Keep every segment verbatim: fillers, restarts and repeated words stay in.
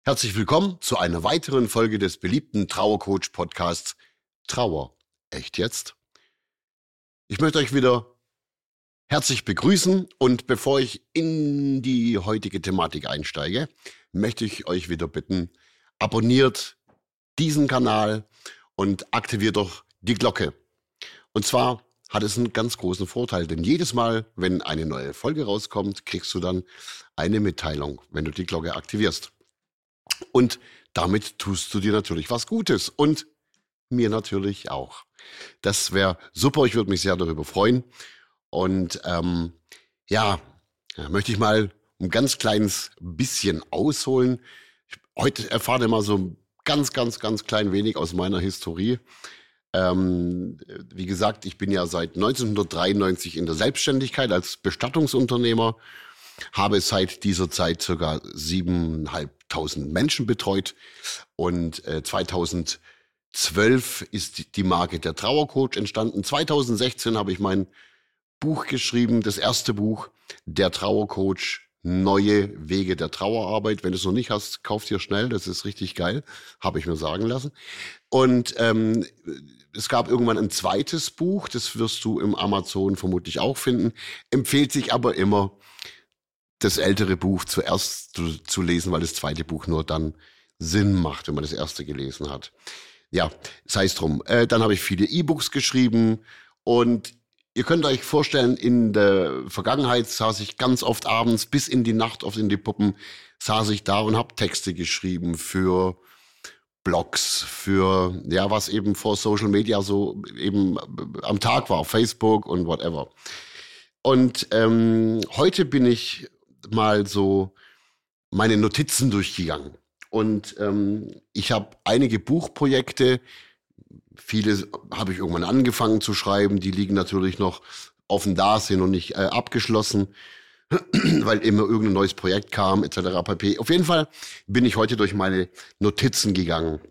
Herzlich willkommen zu einer weiteren Folge des beliebten Trauercoach-Podcasts Trauer. Echt jetzt? Ich möchte euch wieder herzlich begrüßen und bevor ich in die heutige Thematik einsteige, möchte ich euch wieder bitten, abonniert diesen Kanal und aktiviert doch die Glocke. Und zwar hat es einen ganz großen Vorteil, denn jedes Mal, wenn eine neue Folge rauskommt, kriegst du dann eine Mitteilung, wenn du die Glocke aktivierst. Und damit tust du dir natürlich was Gutes und mir natürlich auch. Das wäre super, ich würde mich sehr darüber freuen. Und ähm, ja, da möchte ich mal ein ganz kleines bisschen ausholen. Heute erfahrt ihr mal so ein ganz, ganz, ganz klein wenig aus meiner Historie. Ähm, wie gesagt, ich bin ja seit neunzehnhundertdreiundneunzig in der Selbstständigkeit als Bestattungsunternehmer, habe seit dieser Zeit ca. siebentausendfünfhundert Menschen betreut und äh, zweitausendzwölf ist die, die Marke der Trauercoach entstanden. zweitausendsechzehn habe ich mein Buch geschrieben, das erste Buch, der Trauercoach, neue Wege der Trauerarbeit. Wenn du es noch nicht hast, kauf dir schnell, das ist richtig geil, habe ich mir sagen lassen. Und ähm, es gab irgendwann ein zweites Buch, das wirst du im Amazon vermutlich auch finden, empfiehlt sich aber immer, das ältere Buch zuerst zu, zu lesen, weil das zweite Buch nur dann Sinn macht, wenn man das erste gelesen hat. Ja, sei es drum. Äh, dann habe ich viele E-Books geschrieben und ihr könnt euch vorstellen, in der Vergangenheit saß ich ganz oft abends bis in die Nacht, oft in die Puppen, saß ich da und habe Texte geschrieben für Blogs, für, ja, was eben vor Social Media so eben am Tag war, Facebook und whatever. Und ähm, heute bin ich mal so meine Notizen durchgegangen. Und ähm, ich habe einige Buchprojekte, viele habe ich irgendwann angefangen zu schreiben, die liegen natürlich noch offen da, sind noch nicht äh, abgeschlossen, weil immer irgendein neues Projekt kam, et cetera pp. Auf jeden Fall bin ich heute durch meine Notizen gegangen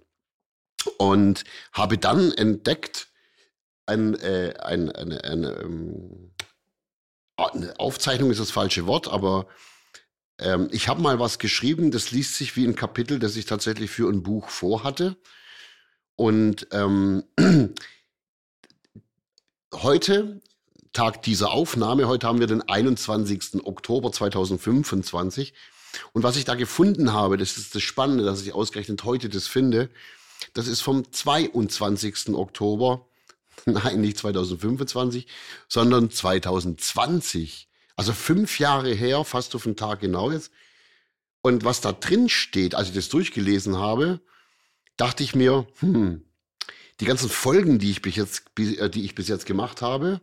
und habe dann entdeckt, ein, äh, ein, eine, eine, ähm, eine Aufzeichnung ist das falsche Wort, aber ähm, ich habe mal was geschrieben, das liest sich wie ein Kapitel, das ich tatsächlich für ein Buch vorhatte. Und ähm, heute, Tag dieser Aufnahme, heute haben wir den einundzwanzigsten Oktober zweitausendfünfundzwanzig. Und was ich da gefunden habe, das ist das Spannende, dass ich ausgerechnet heute das finde, das ist vom zweiundzwanzigsten Oktober, nein, nicht zweitausendfünfundzwanzig, sondern zweitausendzwanzig. Also fünf Jahre her, fast auf den Tag genau jetzt. Und was da drin steht, als ich das durchgelesen habe, dachte ich mir, hm, die ganzen Folgen, die ich bis jetzt, die ich bis jetzt gemacht habe,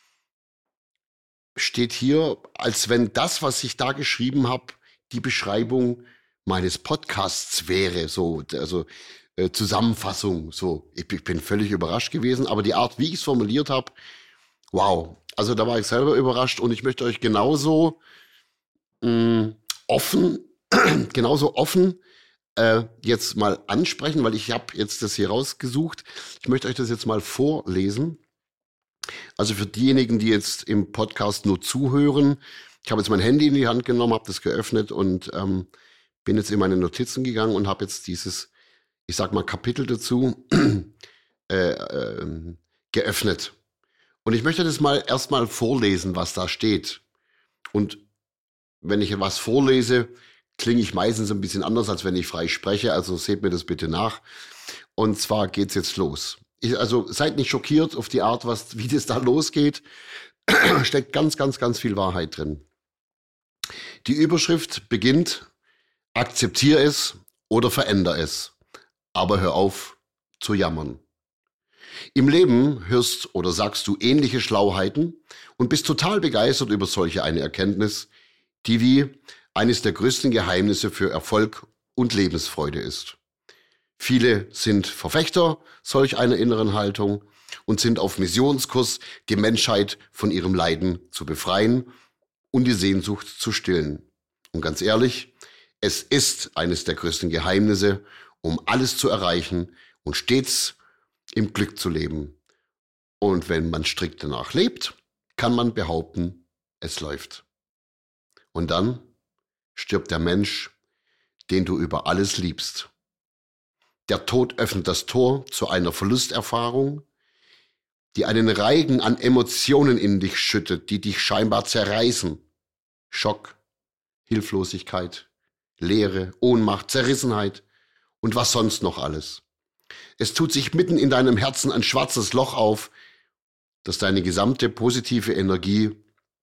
steht hier, als wenn das, was ich da geschrieben habe, die Beschreibung meines Podcasts wäre, so, also äh, Zusammenfassung, so. Ich, ich bin völlig überrascht gewesen, aber die Art, wie ich es formuliert habe, wow. Also da war ich selber überrascht und ich möchte euch genauso mh, offen, genauso offen äh, jetzt mal ansprechen, weil ich habe jetzt das hier rausgesucht. Ich möchte euch das jetzt mal vorlesen. Also für diejenigen, die jetzt im Podcast nur zuhören, ich habe jetzt mein Handy in die Hand genommen, habe das geöffnet und ähm, bin jetzt in meine Notizen gegangen und habe jetzt dieses, ich sag mal, Kapitel dazu äh, äh, geöffnet. Und ich möchte das mal erstmal vorlesen, was da steht. Und wenn ich was vorlese, klinge ich meistens ein bisschen anders, als wenn ich frei spreche. Also seht mir das bitte nach. Und zwar geht's jetzt los. Ich, also seid nicht schockiert auf die Art, was, wie das da losgeht. Steckt ganz, ganz, ganz viel Wahrheit drin. Die Überschrift beginnt: Akzeptier es oder veränder es. Aber hör auf zu jammern. Im Leben hörst oder sagst du ähnliche Schlauheiten und bist total begeistert über solche eine Erkenntnis, die wie eines der größten Geheimnisse für Erfolg und Lebensfreude ist. Viele sind Verfechter solch einer inneren Haltung und sind auf Missionskurs, die Menschheit von ihrem Leiden zu befreien und die Sehnsucht zu stillen. Und ganz ehrlich, es ist eines der größten Geheimnisse, um alles zu erreichen und stets im Glück zu leben. Und wenn man strikt danach lebt, kann man behaupten, es läuft. Und dann stirbt der Mensch, den du über alles liebst. Der Tod öffnet das Tor zu einer Verlusterfahrung, die einen Reigen an Emotionen in dich schüttet, die dich scheinbar zerreißen. Schock, Hilflosigkeit, Leere, Ohnmacht, Zerrissenheit und was sonst noch alles. Es tut sich mitten in deinem Herzen ein schwarzes Loch auf, das deine gesamte positive Energie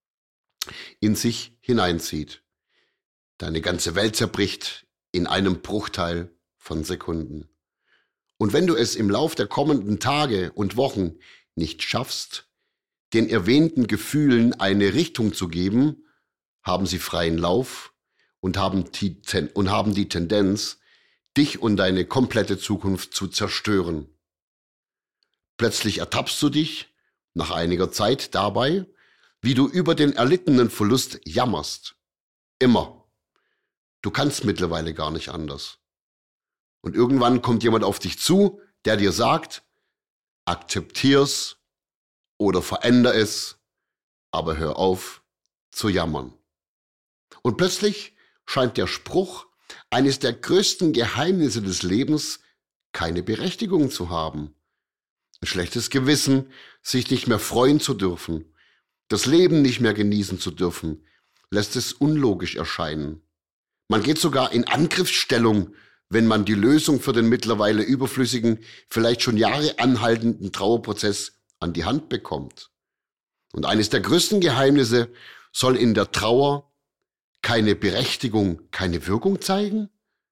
in sich hineinzieht. Deine ganze Welt zerbricht in einem Bruchteil von Sekunden. Und wenn du es im Lauf der kommenden Tage und Wochen nicht schaffst, den erwähnten Gefühlen eine Richtung zu geben, haben sie freien Lauf und haben die, und haben die Tendenz, dich und deine komplette Zukunft zu zerstören. Plötzlich ertappst du dich nach einiger Zeit dabei, wie du über den erlittenen Verlust jammerst. Immer. Du kannst mittlerweile gar nicht anders. Und irgendwann kommt jemand auf dich zu, der dir sagt, akzeptier's oder veränder es, aber hör auf zu jammern. Und plötzlich scheint der Spruch, eines der größten Geheimnisse des Lebens, keine Berechtigung zu haben. Ein schlechtes Gewissen, sich nicht mehr freuen zu dürfen, das Leben nicht mehr genießen zu dürfen, lässt es unlogisch erscheinen. Man geht sogar in Angriffsstellung, wenn man die Lösung für den mittlerweile überflüssigen, vielleicht schon Jahre anhaltenden Trauerprozess an die Hand bekommt. Und eines der größten Geheimnisse soll in der Trauer keine Berechtigung, keine Wirkung zeigen?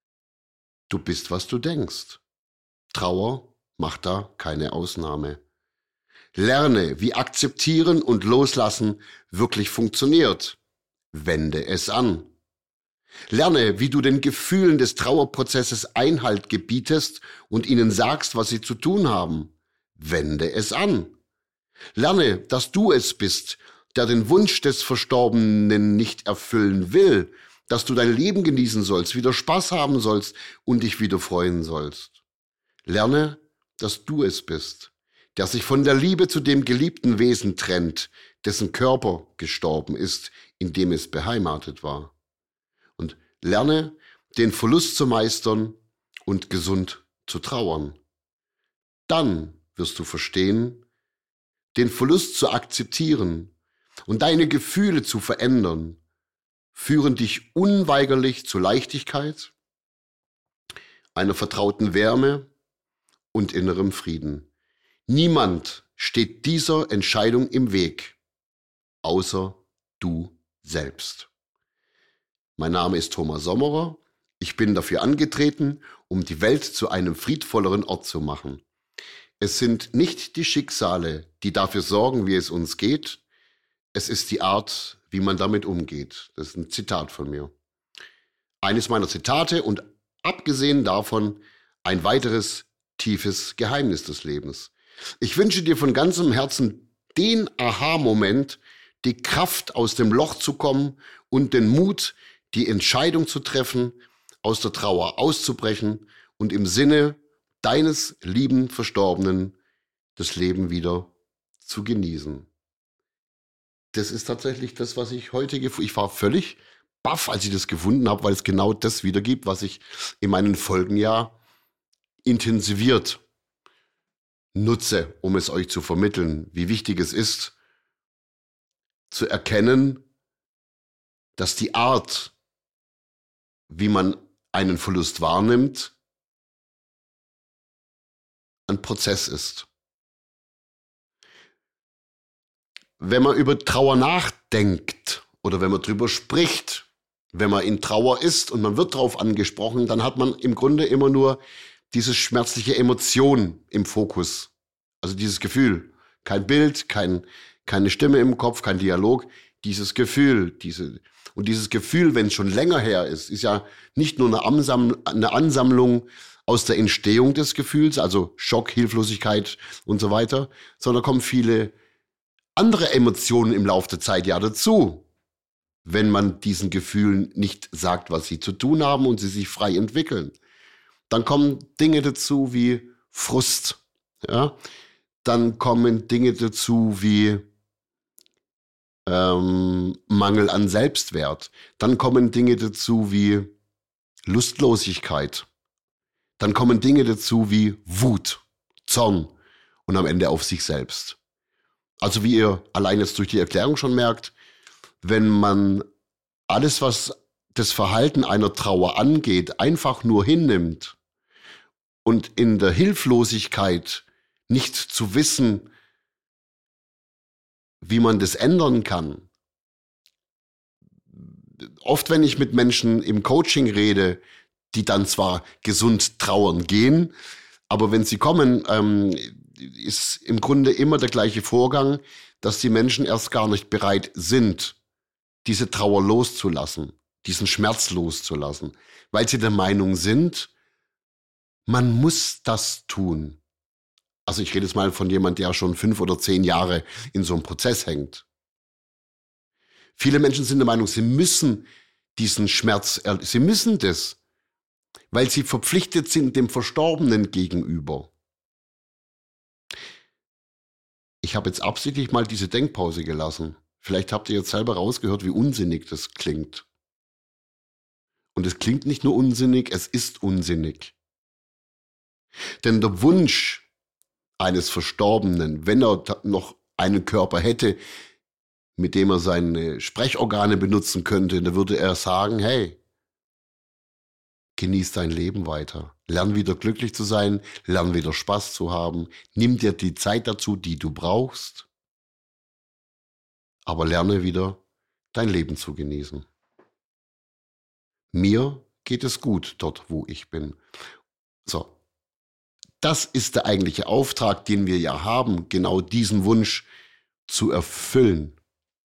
Du bist, was du denkst. Trauer macht da keine Ausnahme. Lerne, wie Akzeptieren und Loslassen wirklich funktioniert. Wende es an. Lerne, wie du den Gefühlen des Trauerprozesses Einhalt gebietest und ihnen sagst, was sie zu tun haben. Wende es an. Lerne, dass du es bist, der den Wunsch des Verstorbenen nicht erfüllen will, dass du dein Leben genießen sollst, wieder Spaß haben sollst und dich wieder freuen sollst. Lerne, dass du es bist, der sich von der Liebe zu dem geliebten Wesen trennt, dessen Körper gestorben ist, in dem es beheimatet war. Und lerne, den Verlust zu meistern und gesund zu trauern. Dann wirst du verstehen, den Verlust zu akzeptieren und deine Gefühle zu verändern, führen dich unweigerlich zu Leichtigkeit, einer vertrauten Wärme und innerem Frieden. Niemand steht dieser Entscheidung im Weg, außer du selbst. Mein Name ist Thomas Sommerer. Ich bin dafür angetreten, um die Welt zu einem friedvolleren Ort zu machen. Es sind nicht die Schicksale, die dafür sorgen, wie es uns geht. Es ist die Art, wie man damit umgeht. Das ist ein Zitat von mir. Eines meiner Zitate und abgesehen davon ein weiteres tiefes Geheimnis des Lebens. Ich wünsche dir von ganzem Herzen den Aha-Moment, die Kraft, aus dem Loch zu kommen und den Mut, die Entscheidung zu treffen, aus der Trauer auszubrechen und im Sinne deines lieben Verstorbenen das Leben wieder zu genießen. Das ist tatsächlich das, was ich heute gefunden habe. Ich war völlig baff, als ich das gefunden habe, weil es genau das wiedergibt, was ich in meinen Folgen ja intensiviert nutze, um es euch zu vermitteln, wie wichtig es ist, zu erkennen, dass die Art, wie man einen Verlust wahrnimmt, ein Prozess ist. Wenn man über Trauer nachdenkt oder wenn man drüber spricht, wenn man in Trauer ist und man wird darauf angesprochen, dann hat man im Grunde immer nur diese schmerzliche Emotion im Fokus. Also dieses Gefühl. Kein Bild, kein, keine Stimme im Kopf, kein Dialog. Dieses Gefühl. Diese, und dieses Gefühl, wenn es schon länger her ist, ist ja nicht nur eine, Ansammlung, eine Ansammlung aus der Entstehung des Gefühls, also Schock, Hilflosigkeit und so weiter, sondern kommen viele andere Emotionen im Laufe der Zeit ja dazu, wenn man diesen Gefühlen nicht sagt, was sie zu tun haben und sie sich frei entwickeln. Dann kommen Dinge dazu wie Frust, ja. Dann kommen Dinge dazu wie ähm, Mangel an Selbstwert. Dann kommen Dinge dazu wie Lustlosigkeit. Dann kommen Dinge dazu wie Wut, Zorn und am Ende auf sich selbst. Also wie ihr allein jetzt durch die Erklärung schon merkt, wenn man alles, was das Verhalten einer Trauer angeht, einfach nur hinnimmt und in der Hilflosigkeit nicht zu wissen, wie man das ändern kann. Oft, wenn ich mit Menschen im Coaching rede, die dann zwar gesund trauern gehen, aber wenn sie kommen, ähm, ist im Grunde immer der gleiche Vorgang, dass die Menschen erst gar nicht bereit sind, diese Trauer loszulassen, diesen Schmerz loszulassen, weil sie der Meinung sind, man muss das tun. Also ich rede jetzt mal von jemand, der schon fünf oder zehn Jahre in so einem Prozess hängt. Viele Menschen sind der Meinung, sie müssen diesen Schmerz, sie müssen das, weil sie verpflichtet sind dem Verstorbenen gegenüber. Ich habe jetzt absichtlich mal diese Denkpause gelassen. Vielleicht habt ihr jetzt selber rausgehört, wie unsinnig das klingt. Und es klingt nicht nur unsinnig, es ist unsinnig. Denn der Wunsch eines Verstorbenen, wenn er noch einen Körper hätte, mit dem er seine Sprechorgane benutzen könnte, dann würde er sagen, hey, genieß dein Leben weiter. Lern wieder glücklich zu sein, lern wieder Spaß zu haben. Nimm dir die Zeit dazu, die du brauchst. Aber lerne wieder dein Leben zu genießen. Mir geht es gut dort, wo ich bin. So, das ist der eigentliche Auftrag, den wir ja haben, genau diesen Wunsch zu erfüllen.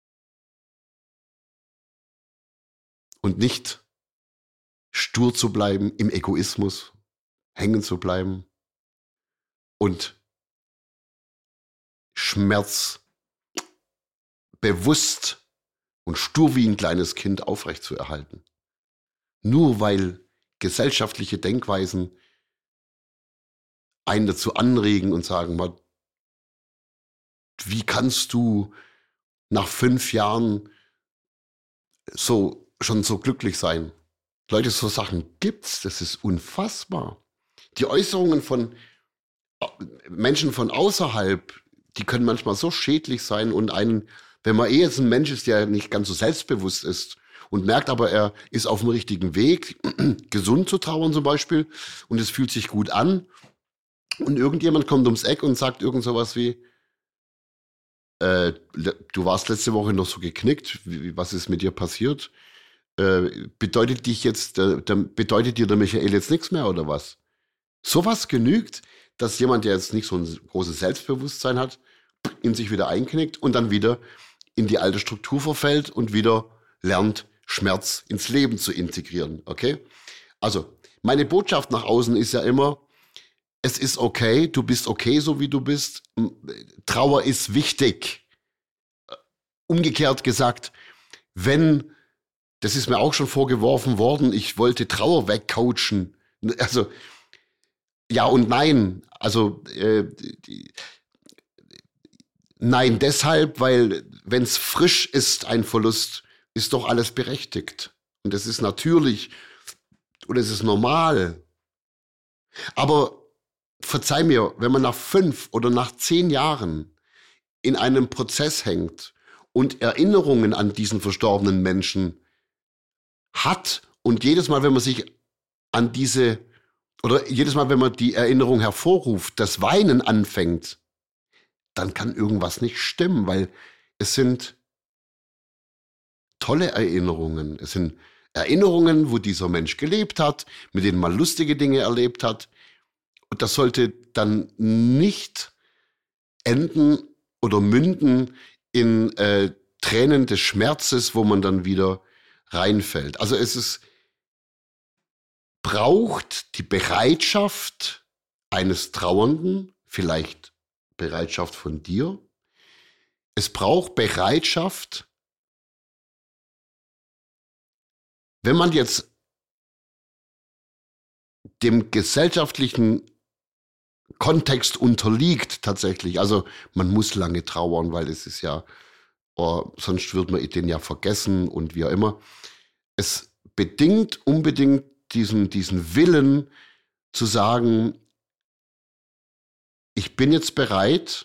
Und nicht stur zu bleiben, im Egoismus hängen zu bleiben und Schmerz bewusst und stur wie ein kleines Kind aufrechtzuerhalten. Nur weil gesellschaftliche Denkweisen einen dazu anregen und sagen, wie kannst du nach fünf Jahren so schon so glücklich sein? Leute, so Sachen gibt's, das ist unfassbar. Die Äußerungen von Menschen von außerhalb, die können manchmal so schädlich sein und einen, wenn man eh jetzt ein Mensch ist, der nicht ganz so selbstbewusst ist und merkt aber, er ist auf dem richtigen Weg, gesund zu trauern zum Beispiel, und es fühlt sich gut an, und irgendjemand kommt ums Eck und sagt irgend sowas wie, äh, du warst letzte Woche noch so geknickt, wie, was ist mit dir passiert? Äh, bedeutet dich jetzt, äh, der, bedeutet dir der Michael jetzt nichts mehr oder was? Sowas genügt, dass jemand, der jetzt nicht so ein großes Selbstbewusstsein hat, in sich wieder einknickt und dann wieder in die alte Struktur verfällt und wieder lernt, Schmerz ins Leben zu integrieren, okay? Also, meine Botschaft nach außen ist ja immer, es ist okay, du bist okay, so wie du bist. Trauer ist wichtig. Umgekehrt gesagt, wenn, das ist mir auch schon vorgeworfen worden, ich wollte Trauer wegcoachen. Also, ja und nein. Also, äh, die, nein, deshalb, weil wenn es frisch ist, ein Verlust, ist doch alles berechtigt. Und es ist natürlich und es ist normal. Aber verzeih mir, wenn man nach fünf oder nach zehn Jahren in einem Prozess hängt und Erinnerungen an diesen verstorbenen Menschen hat und jedes Mal, wenn man sich an diese, oder jedes Mal, wenn man die Erinnerung hervorruft, das Weinen anfängt, dann kann irgendwas nicht stimmen, weil es sind tolle Erinnerungen. Es sind Erinnerungen, wo dieser Mensch gelebt hat, mit denen man lustige Dinge erlebt hat. Und das sollte dann nicht enden oder münden in äh, Tränen des Schmerzes, wo man dann wieder reinfällt. Also es ist, braucht die Bereitschaft eines Trauernden, vielleicht Bereitschaft von dir. Es braucht Bereitschaft, wenn man jetzt dem gesellschaftlichen Kontext unterliegt tatsächlich. Also man muss lange trauern, weil es ist ja, oh, sonst wird man den ja vergessen und wie auch immer. Es bedingt unbedingt diesen, diesen Willen zu sagen, ich bin jetzt bereit,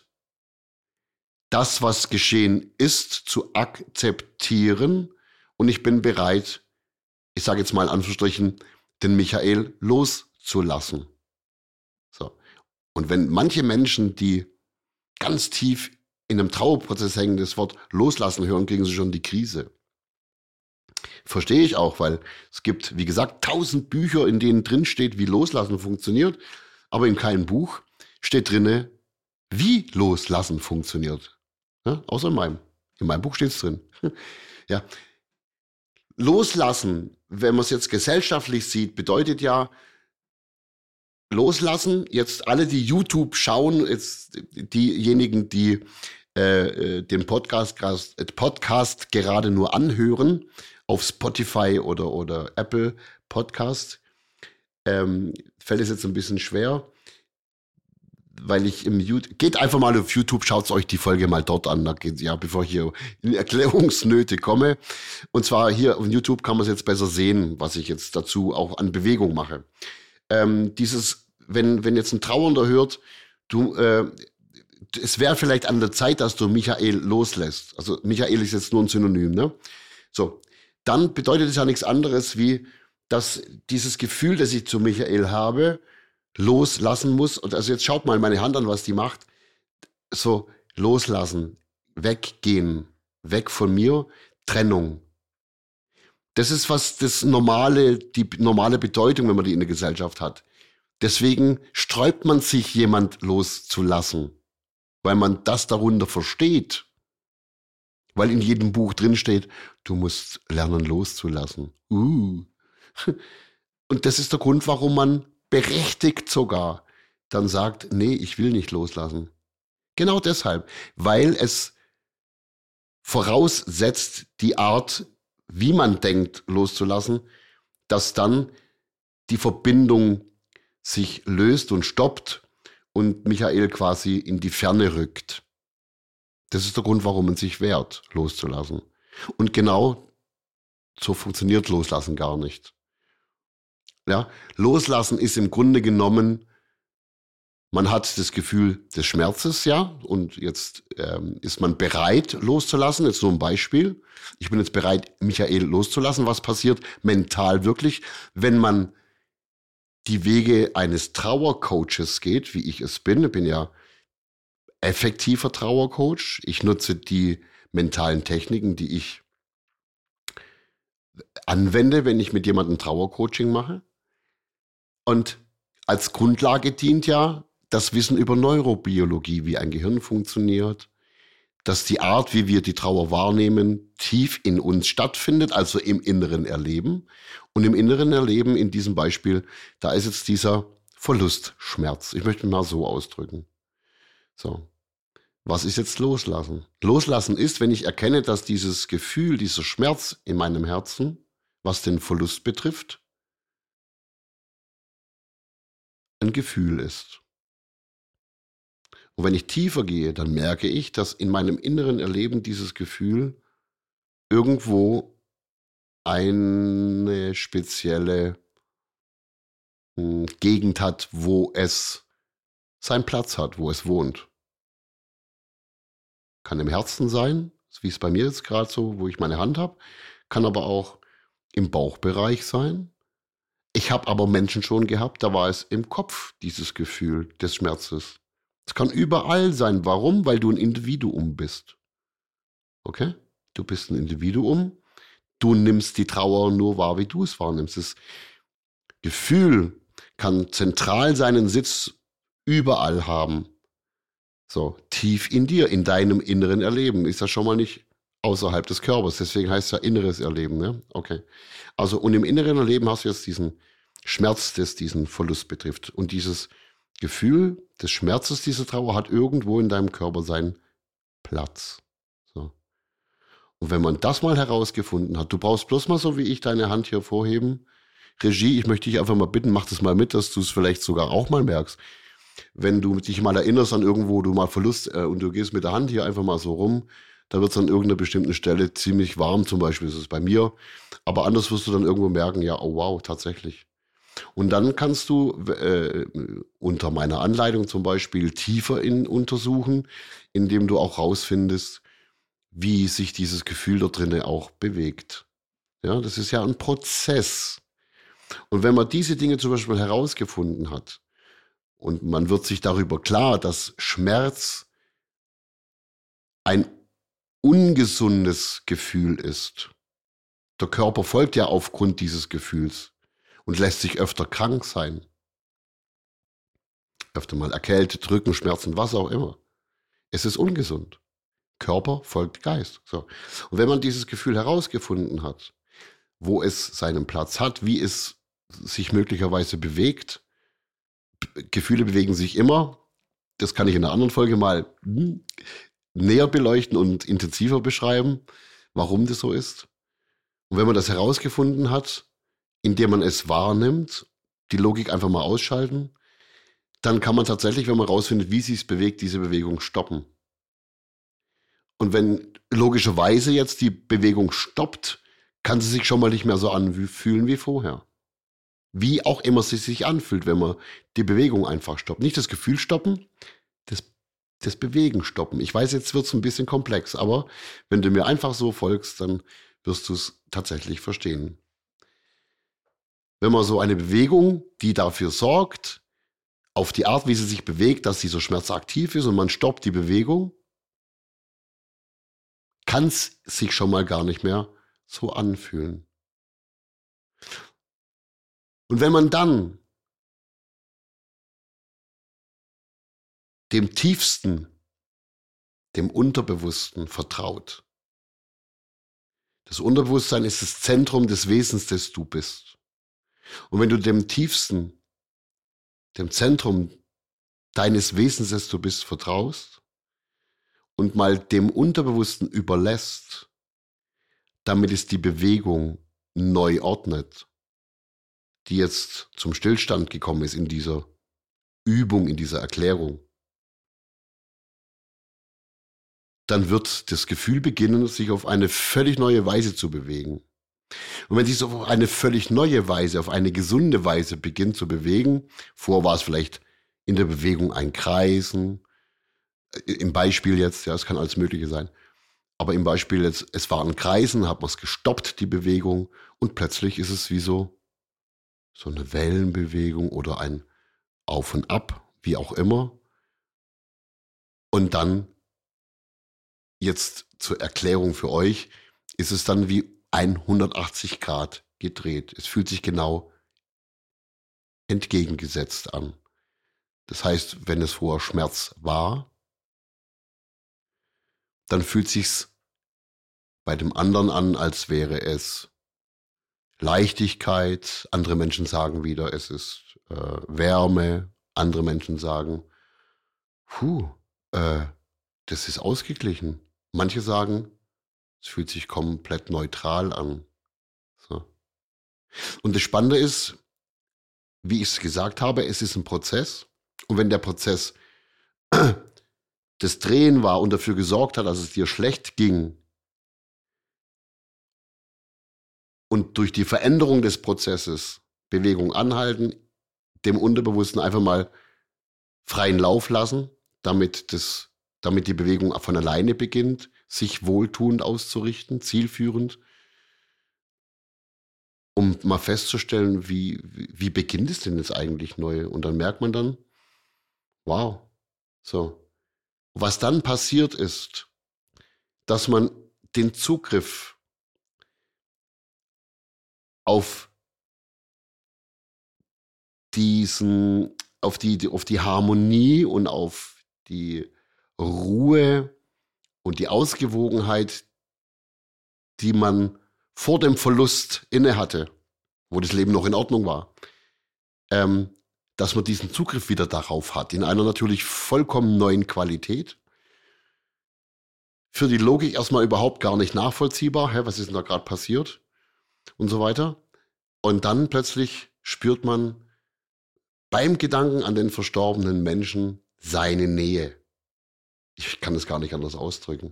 das, was geschehen ist, zu akzeptieren und ich bin bereit, ich sage jetzt mal in Anführungsstrichen, den Michael loszulassen. So. Und wenn manche Menschen, die ganz tief in einem Trauerprozess hängen, das Wort loslassen hören, kriegen sie schon die Krise. Verstehe ich auch, weil es gibt, wie gesagt, tausend Bücher, in denen drin steht, wie Loslassen funktioniert, aber in keinem Buch steht drinne, wie Loslassen funktioniert. Ja, außer in meinem. In meinem Buch steht es drin. Ja. Loslassen, wenn man es jetzt gesellschaftlich sieht, bedeutet ja, loslassen, jetzt alle, die YouTube schauen, jetzt diejenigen, die äh, den Podcast, Podcast gerade nur anhören, auf Spotify oder, oder Apple Podcast, ähm, fällt es jetzt ein bisschen schwer, weil ich im YouTube, geht einfach mal auf YouTube, schaut euch die Folge mal dort an, da geht, ja, bevor ich hier in Erklärungsnöte komme. Und zwar hier auf YouTube kann man es jetzt besser sehen, was ich jetzt dazu auch an Bewegung mache. Ähm, dieses, wenn, wenn jetzt ein Trauernder hört, du, äh, es wäre vielleicht an der Zeit, dass du Michael loslässt. Also Michael ist jetzt nur ein Synonym, ne? So, dann bedeutet es ja nichts anderes, wie, dass dieses Gefühl, das ich zu Michael habe, loslassen muss. Und also jetzt schaut mal meine Hand an, was die macht. So, loslassen, weggehen, weg von mir, Trennung. Das ist was das normale, die normale Bedeutung, wenn man die in der Gesellschaft hat. Deswegen sträubt man sich, jemand loszulassen, weil man das darunter versteht. Weil in jedem Buch drin steht, du musst lernen loszulassen. Uh. Und das ist der Grund, warum man berechtigt sogar dann sagt, nee, ich will nicht loslassen. Genau deshalb, weil es voraussetzt, die Art, wie man denkt, loszulassen, dass dann die Verbindung sich löst und stoppt und Michael quasi in die Ferne rückt. Das ist der Grund, warum man sich wehrt, loszulassen. Und genau so funktioniert Loslassen gar nicht. Ja, Loslassen ist im Grunde genommen, man hat das Gefühl des Schmerzes, ja, und jetzt ähm, ist man bereit loszulassen. Jetzt nur ein Beispiel. Ich bin jetzt bereit, Michael loszulassen. Was passiert mental wirklich, wenn man die Wege eines Trauercoaches geht, wie ich es bin? Ich bin ja effektiver Trauercoach. Ich nutze die mentalen Techniken, die ich anwende, wenn ich mit jemandem Trauercoaching mache. Und als Grundlage dient ja das Wissen über Neurobiologie, wie ein Gehirn funktioniert, dass die Art, wie wir die Trauer wahrnehmen, tief in uns stattfindet, also im inneren Erleben. Und im inneren Erleben, in diesem Beispiel, da ist jetzt dieser Verlustschmerz. Ich möchte mal so ausdrücken. So. Was ist jetzt Loslassen? Loslassen ist, wenn ich erkenne, dass dieses Gefühl, dieser Schmerz in meinem Herzen, was den Verlust betrifft, ein Gefühl ist. Und wenn ich tiefer gehe, dann merke ich, dass in meinem inneren Erleben dieses Gefühl irgendwo eine spezielle mh, Gegend hat, wo es seinen Platz hat, wo es wohnt. Kann im Herzen sein, wie es bei mir jetzt gerade so, wo ich meine Hand habe, kann aber auch im Bauchbereich sein. Ich habe aber Menschen schon gehabt, da war es im Kopf, dieses Gefühl des Schmerzes. Es kann überall sein. Warum? Weil du ein Individuum bist. Okay? Du bist ein Individuum. Du nimmst die Trauer nur wahr, wie du es wahrnimmst. Das Gefühl kann zentral seinen Sitz überall haben. So, tief in dir, in deinem inneren Erleben. Ist das schon mal nicht außerhalb des Körpers. Deswegen heißt es ja inneres Erleben. Ne? Okay. Also, und im inneren Erleben hast du jetzt diesen Schmerz, das diesen Verlust betrifft. Und dieses Gefühl des Schmerzes, diese Trauer, hat irgendwo in deinem Körper seinen Platz. So. Und wenn man das mal herausgefunden hat, du brauchst bloß mal so wie ich deine Hand hier vorheben. Regie, ich möchte dich einfach mal bitten, mach das mal mit, dass du es vielleicht sogar auch mal merkst. Wenn du dich mal erinnerst an irgendwo, du mal Verlust äh, und du gehst mit der Hand hier einfach mal so rum, da wird es an irgendeiner bestimmten Stelle ziemlich warm, zum Beispiel ist es bei mir. Aber anders wirst du dann irgendwo merken, ja, oh wow, tatsächlich. Und dann kannst du äh, unter meiner Anleitung zum Beispiel tiefer in untersuchen, indem du auch rausfindest, wie sich dieses Gefühl da drinnen auch bewegt. Ja, das ist ja ein Prozess. Und wenn man diese Dinge zum Beispiel herausgefunden hat und man wird sich darüber klar, dass Schmerz ein ungesundes Gefühl ist. Der Körper folgt ja aufgrund dieses Gefühls und lässt sich öfter krank sein. Öfter mal erkältet, Rückenschmerzen, was auch immer. Es ist ungesund. Körper folgt Geist. So. Und wenn man dieses Gefühl herausgefunden hat, wo es seinen Platz hat, wie es sich möglicherweise bewegt, Gefühle bewegen sich immer, das kann ich in einer anderen Folge mal hm, näher beleuchten und intensiver beschreiben, warum das so ist. Und wenn man das herausgefunden hat, indem man es wahrnimmt, die Logik einfach mal ausschalten, dann kann man tatsächlich, wenn man herausfindet, wie sie es bewegt, diese Bewegung stoppen. Und wenn logischerweise jetzt die Bewegung stoppt, kann sie sich schon mal nicht mehr so anfühlen wie vorher. Wie auch immer sie sich anfühlt, wenn man die Bewegung einfach stoppt. Nicht das Gefühl stoppen, das, das Bewegen stoppen. Ich weiß, jetzt wird es ein bisschen komplex, aber wenn du mir einfach so folgst, dann wirst du es tatsächlich verstehen. Wenn man so eine Bewegung, die dafür sorgt, auf die Art, wie sie sich bewegt, dass sie so schmerzaktiv ist und man stoppt die Bewegung, kann es sich schon mal gar nicht mehr so anfühlen. Und wenn man dann dem Tiefsten, dem Unterbewussten vertraut, das Unterbewusstsein ist das Zentrum des Wesens, das du bist. Und wenn du dem Tiefsten, dem Zentrum deines Wesens, das du bist, vertraust und mal dem Unterbewussten überlässt, damit es die Bewegung neu ordnet, die jetzt zum Stillstand gekommen ist in dieser Übung, in dieser Erklärung, dann wird das Gefühl beginnen, sich auf eine völlig neue Weise zu bewegen. Und wenn sich so auf eine völlig neue Weise, auf eine gesunde Weise beginnt zu bewegen, vorher war es vielleicht in der Bewegung ein Kreisen, im Beispiel jetzt, ja, es kann alles Mögliche sein, aber im Beispiel jetzt, es war ein Kreisen, hat man es gestoppt, die Bewegung, und plötzlich ist es wie so, so eine Wellenbewegung oder ein Auf und Ab, wie auch immer. Und dann, jetzt zur Erklärung für euch, ist es dann wie hundertachtzig Grad gedreht. Es fühlt sich genau entgegengesetzt an. Das heißt, wenn es vorher Schmerz war, dann fühlt sich's bei dem anderen an, als wäre es Leichtigkeit. Andere Menschen sagen wieder, es ist äh, Wärme. Andere Menschen sagen, puh, äh, das ist ausgeglichen. Manche sagen, es fühlt sich komplett neutral an. So. Und das Spannende ist, wie ich es gesagt habe, es ist ein Prozess. Und wenn der Prozess das Drehen war und dafür gesorgt hat, dass es dir schlecht ging, und durch die Veränderung des Prozesses Bewegung anhalten, dem Unterbewussten einfach mal freien Lauf lassen, damit, das, damit die Bewegung von alleine beginnt, sich wohltuend auszurichten, zielführend, um mal festzustellen, wie, wie, wie beginnt es denn jetzt eigentlich neu? Und dann merkt man dann, wow, so. Was dann passiert ist, dass man den Zugriff auf diesen, auf die, auf die Harmonie und auf die Ruhe und die Ausgewogenheit, die man vor dem Verlust inne hatte, wo das Leben noch in Ordnung war, ähm, dass man diesen Zugriff wieder darauf hat, in einer natürlich vollkommen neuen Qualität. Für die Logik erstmal überhaupt gar nicht nachvollziehbar, hä, was ist denn da gerade passiert und so weiter. Und dann plötzlich spürt man beim Gedanken an den verstorbenen Menschen seine Nähe. Ich kann es gar nicht anders ausdrücken.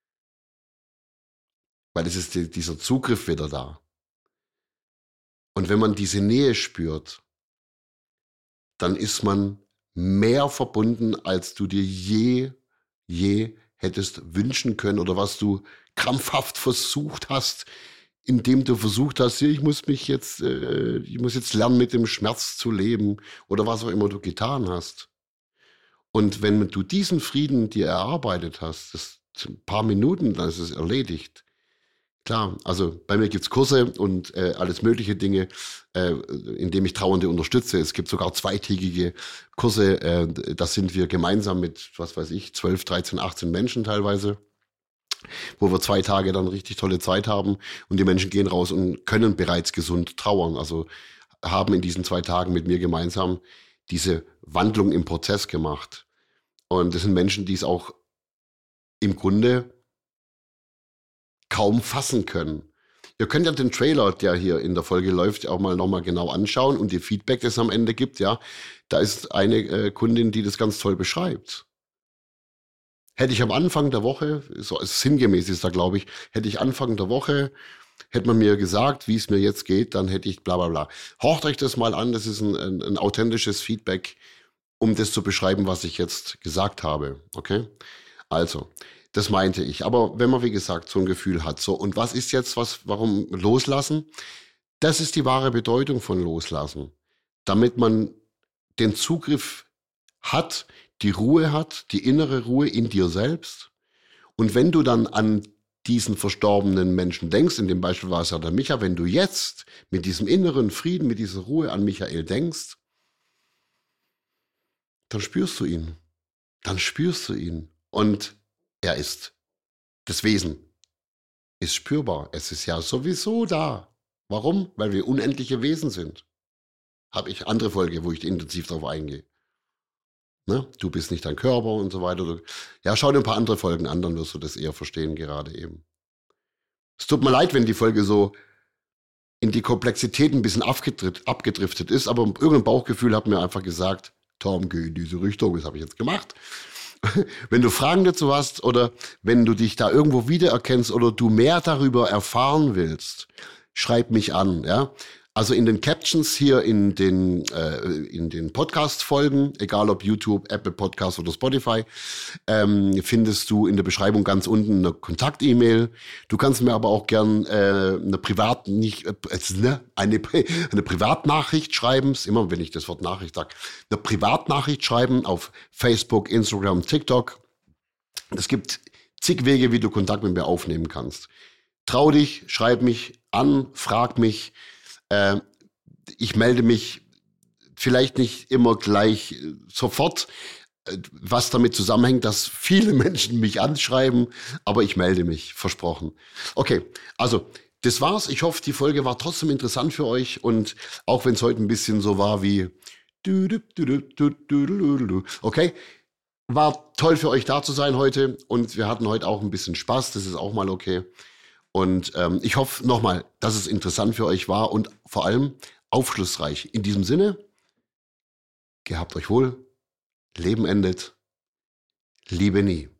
Weil es ist die, dieser Zugriff wieder da. Und wenn man diese Nähe spürt, dann ist man mehr verbunden, als du dir je, je hättest wünschen können oder was du krampfhaft versucht hast, indem du versucht hast, ich muss mich jetzt, äh, ich muss jetzt lernen, mit dem Schmerz zu leben oder was auch immer du getan hast. Und wenn du diesen Frieden dir erarbeitet hast, das ein paar Minuten, dann ist es erledigt. Klar, also bei mir gibt's Kurse und äh, alles mögliche Dinge, äh, in dem ich Trauernde unterstütze. Es gibt sogar zweitägige Kurse, äh, da sind wir gemeinsam mit, was weiß ich, zwölf, dreizehn, achtzehn Menschen teilweise, wo wir zwei Tage dann richtig tolle Zeit haben und die Menschen gehen raus und können bereits gesund trauern. Also haben in diesen zwei Tagen mit mir gemeinsam diese Wandlung im Prozess gemacht. Und das sind Menschen, die es auch im Grunde kaum fassen können. Ihr könnt ja den Trailer, der hier in der Folge läuft, auch mal nochmal genau anschauen und die Feedback, das es am Ende gibt, ja. Da ist eine äh, Kundin, die das ganz toll beschreibt. Hätte ich am Anfang der Woche, so sinngemäß ist da, glaube ich, hätte ich Anfang der Woche, hätte man mir gesagt, wie es mir jetzt geht, dann hätte ich bla bla bla. Horcht euch das mal an, das ist ein, ein, ein authentisches Feedback, um das zu beschreiben, was ich jetzt gesagt habe. Okay? Also, das meinte ich. Aber wenn man, wie gesagt, so ein Gefühl hat, so, und was ist jetzt, was, warum loslassen? Das ist die wahre Bedeutung von loslassen. Damit man den Zugriff hat, die Ruhe hat, die innere Ruhe in dir selbst. Und wenn du dann an diesen verstorbenen Menschen denkst, in dem Beispiel war es ja der Micha, wenn du jetzt mit diesem inneren Frieden, mit dieser Ruhe an Michael denkst, dann spürst du ihn. Dann spürst du ihn. Und er ist, das Wesen ist spürbar. Es ist ja sowieso da. Warum? Weil wir unendliche Wesen sind. Habe ich andere Folge, wo ich intensiv darauf eingehe. Ne? Du bist nicht dein Körper und so weiter. Ja, schau dir ein paar andere Folgen an, dann wirst du das eher verstehen gerade eben. Es tut mir leid, wenn die Folge so in die Komplexität ein bisschen abgedriftet ist, aber irgendein Bauchgefühl hat mir einfach gesagt, Tom, geh in diese Richtung, das habe ich jetzt gemacht. Wenn du Fragen dazu hast oder wenn du dich da irgendwo wiedererkennst oder du mehr darüber erfahren willst, schreib mich an, ja. Also in den Captions hier in den, äh, in den Podcast-Folgen, egal ob YouTube, Apple Podcast oder Spotify, ähm, findest du in der Beschreibung ganz unten eine Kontakt-E-Mail. Du kannst mir aber auch gern äh, eine Privat nicht äh, ne, eine, eine Privatnachricht schreiben. Ist immer, wenn ich das Wort Nachricht sage, eine Privatnachricht schreiben auf Facebook, Instagram, TikTok. Es gibt zig Wege, wie du Kontakt mit mir aufnehmen kannst. Trau dich, schreib mich an, frag mich. Äh, ich melde mich vielleicht nicht immer gleich äh, sofort, äh, was damit zusammenhängt, dass viele Menschen mich anschreiben, aber ich melde mich, versprochen. Okay, also das war's. Ich hoffe, die Folge war trotzdem interessant für euch und auch wenn es heute ein bisschen so war wie okay, war toll für euch da zu sein heute und wir hatten heute auch ein bisschen Spaß, das ist auch mal okay. Und ähm, ich hoffe nochmal, dass es interessant für euch war und vor allem aufschlussreich. In diesem Sinne, gehabt euch wohl, Leben endet, Liebe nie.